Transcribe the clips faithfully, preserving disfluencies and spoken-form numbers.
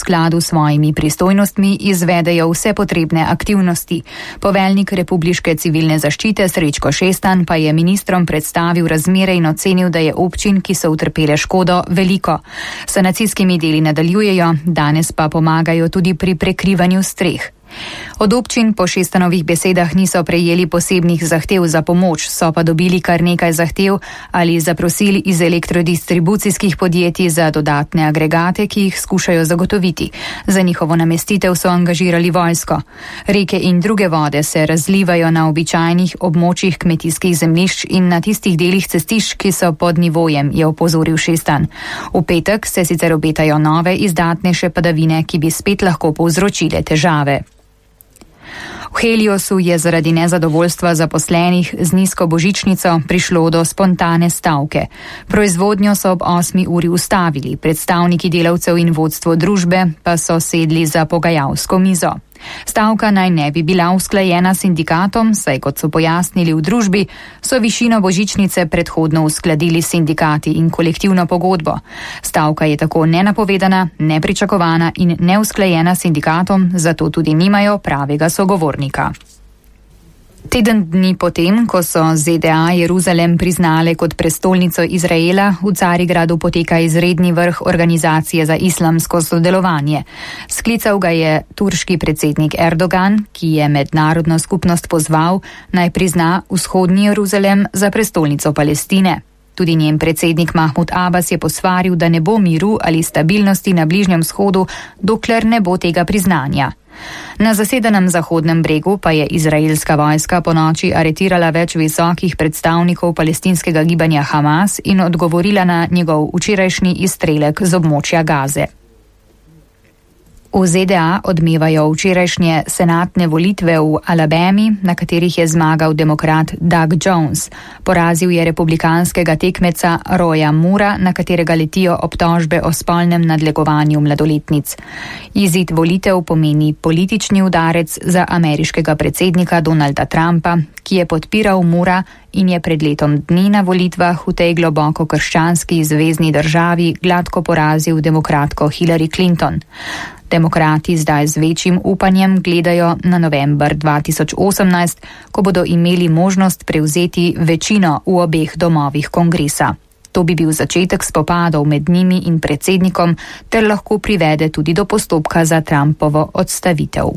V skladu s svojimi pristojnostmi izvedejo vse potrebne aktivnosti. Poveljnik Republiške civilne zaščite Srečko Šestan pa je ministrom predstavil razmere in ocenil, da je občin, ki so utrpele škodo, veliko. Sanacijskimi deli nadaljujejo, danes pa pomagajo tudi pri prekrivanju streh. Od občin po Šestanovih besedah niso prejeli posebnih zahtev za pomoč, so pa dobili kar nekaj zahtev ali zaprosili iz elektrodistribucijskih podjetij za dodatne agregate, ki jih skušajo zagotoviti. Za njihovo namestitev so angažirali vojsko. Reke in druge vode se razlivajo na običajnih območjih kmetijskih zemljišč in na tistih delih cestišč, ki so pod nivojem, je opozoril Šestan. V petek se sicer obetajo nove izdatnejše padavine, ki bi spet lahko povzročile težave. V Heliosu je zaradi nezadovoljstva zaposlenih z nizko božičnico prišlo do spontane stavke. Proizvodnjo so ob osmi uri ustavili, predstavniki delavcev in vodstvo družbe pa so sedli za pogajalsko mizo. Stavka naj ne bi bila usklajena s sindikatom, saj kot so pojasnili v družbi, so višino božičnice predhodno uskladili s sindikati in kolektivno pogodbo. Stavka je tako nenapovedana, nepričakovana in neusklajena s sindikatom, zato tudi nimajo pravega sogovornika. Teden dni potem, ko so Z D A Jeruzalem priznale kot prestolnico Izraela, v Carigradu poteka izredni vrh Organizacije za islamsko sodelovanje. Sklical ga je turški predsednik Erdogan, ki je mednarodno skupnost pozval, naj prizna vzhodni Jeruzalem za prestolnico Palestine. Tudi njen predsednik Mahmud Abbas je posvaril, da ne bo miru ali stabilnosti na Bližnjem vzhodu, dokler ne bo tega priznanja. Na zasedenem Zahodnem bregu pa je izraelska vojska ponoči aretirala več visokih predstavnikov palestinskega gibanja Hamas in odgovorila na njegov včerajšnji izstrelek z območja Gaze. V Z D A odmevajo včerajšnje senatne volitve v Alabami, na katerih je zmagal demokrat Doug Jones. Porazil je republikanskega tekmeca Roya Moora, na katerega letijo obtožbe o spolnem nadlegovanju mladoletnic. Izid volitev pomeni politični udarec za ameriškega predsednika Donalda Trumpa, ki je podpiral Moora in je pred letom dni na volitvah v tej globoko krščanski zvezni državi gladko porazil demokratko Hillary Clinton. Demokrati zdaj z večjim upanjem gledajo na november dva tisoč osemnajst, ko bodo imeli možnost prevzeti večino v obeh domovih kongresa. To bi bil začetek spopadov med njimi in predsednikom ter lahko privede tudi do postopka za Trumpovo odstavitev.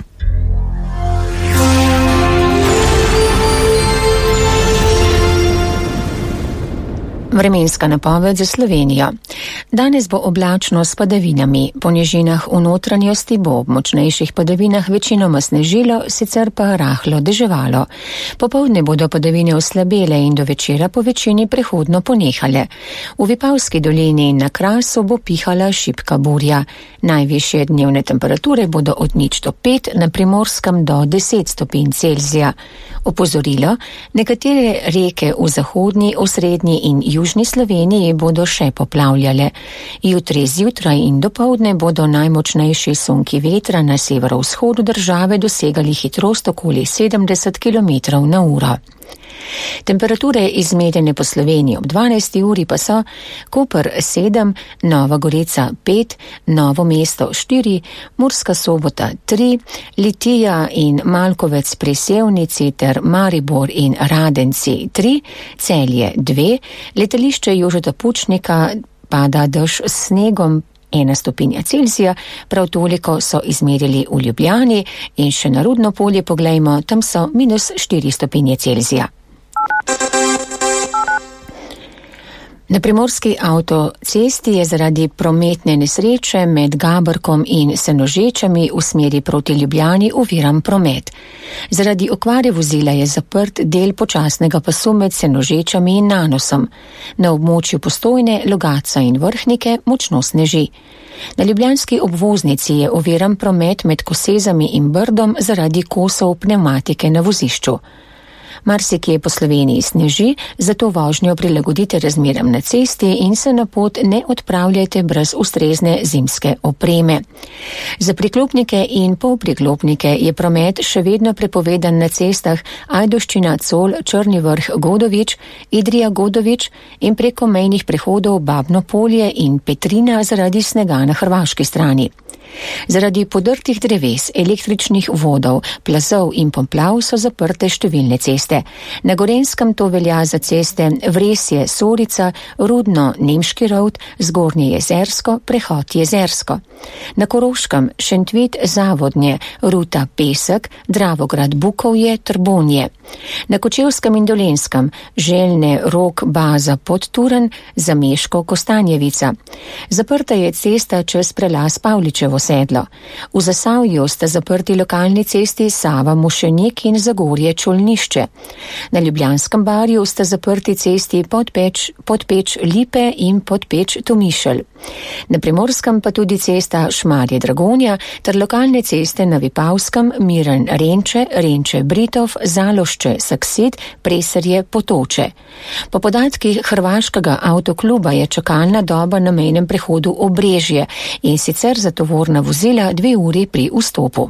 Vremenska napoved za Slovenijo. Danes bo oblačno s padavinami. Po nižinah v notranjosti bo ob močnejših padavinah večinoma snežilo, sicer pa rahlo deževalo. Popoldne bodo padavine oslabele in do večera po večini prehodno ponehale. V Vipavski dolini in na Krasu bo pihala šibka burja. Najvišje dnevne temperature bodo od nič do pet, na Primorskem do deset stopinj Celzija. Opozorilo, nekatere reke v zahodni, osrednji in južni Sloveniji bodo še poplavljale. Jutri zjutraj in dopoldne bodo najmočnejši sunki vetra na severovzhodu države dosegali hitrost okoli sedemdeset kilometrov na uro. Temperature izmerjene po Sloveniji ob dvanajsti uri pa so Koper sedem, Nova Gorica pet, Novo mesto štiri, Murska Sobota tri, Litija in Malkovec pri Sevnici ter Maribor in Radenci tri, Celje dve, letališče Jožeta Pučnika pada dež s snegom ena stopinja Celzija, prav toliko so izmerili v Ljubljani in še na Rudno polje poglejmo, tam so minus štiri stopinje Celzija. Na primorski avtocesti je zaradi prometne nesreče med Gabrkom in Senožečami v smeri proti Ljubljani oviran promet. Zaradi okvare vozila je zaprt del počasnega pasu med Senožečami in Nanosom. Na območju Postojne, Logatca in Vrhnike močno sneži. Na ljubljanski obvoznici je oviran promet med Kosezami in Brdom zaradi kosov pnevmatike na vozišču. Marsikje po Sloveniji sneži, zato vožnjo prilagodite razmeram na cesti in se na pot ne odpravljajte brez ustrezne zimske opreme. Za priklopnike in polpriklopnike je promet še vedno prepovedan na cestah Ajdovščina, Col, Črni vrh, Godovič, Idrija, Godovič in preko mejnih prehodov Babno polje in Petrina zaradi snega na hrvaški strani. Zaradi podrtih dreves, električnih vodov, plazov in poplav so zaprte številne ceste. Na Gorenjskem to velja za ceste Vresje, Sorica, Rudno, Nemški Rovt, Zgornje Jezersko, prehod Jezersko. Na Koroškem Šentvid, Zavodnje, Ruta, Pesek, Dravograd, Bukovje, Trbonje. Na Kočevskem in Dolenjskem Željne, Rog, Baza, Podturen, Zameško, Kostanjevica. Zaprta je cesta čez prelaz Pavličevo sedlo. V Zasavju sta zaprti lokalni cesti Sava, Mošenik in Zagorje, Čolnišče. Na Ljubljanskem barju sta zaprti cesti Podpeč, Podpeč Lipe in Podpeč Tomišelj. Na Primorskem pa tudi cesta Šmarje Dragonja ter lokalne ceste na Vipavskem, Miren Renče, Renče Britov, Zalošče Saksit, Preserje Potoče. Po podatkih Hrvaškega avtokluba je čakalna doba na mejnem prehodu Obrežje in sicer za tovorna vozila dve uri pri vstopu.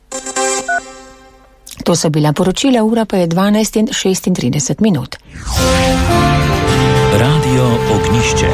To so bila poročila, ura pa je dvanajst in šestintrideset minut. Radio Ognjišče.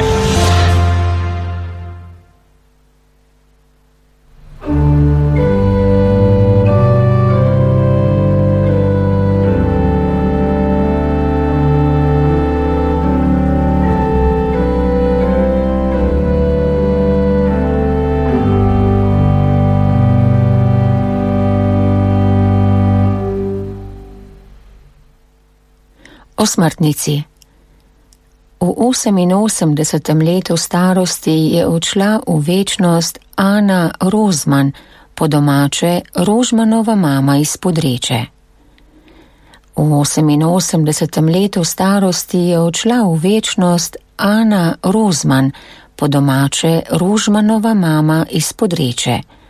O smrtnici. V oseminosemdesetem letu starosti je odšla v večnost Ana Rozman, po domače Rožmanova mama iz Podreče. V oseminosemdesetem letu starosti je odšla v večnost Ana Rozman, po domače Rožmanova mama iz Podreče.